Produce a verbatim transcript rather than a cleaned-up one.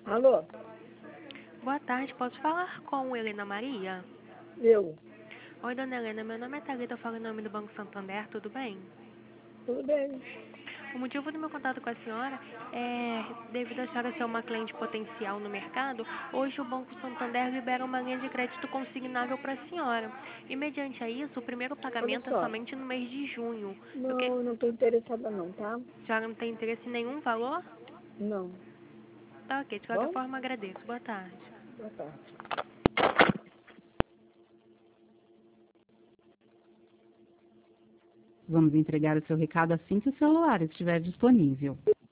Alô? Boa tarde, posso falar com Helena Maria? Eu. Oi, dona Helena, meu nome é Thalita, eu falo em nome do Banco Santander, tudo bem? Tudo bem? O motivo do meu contato com a senhora é, devido a senhora ser uma cliente potencial no mercado, hoje o Banco Santander libera uma linha de crédito consignável para a senhora. E mediante a isso, o primeiro Olha pagamento é só. somente no mês de junho. Eu que... Não, não estou interessada não, tá? A senhora não tem interesse em nenhum valor? Não. Tá ok, de qualquer Bom? forma agradeço. Boa tarde. Boa tarde. Vamos entregar o seu recado assim que o celular estiver disponível.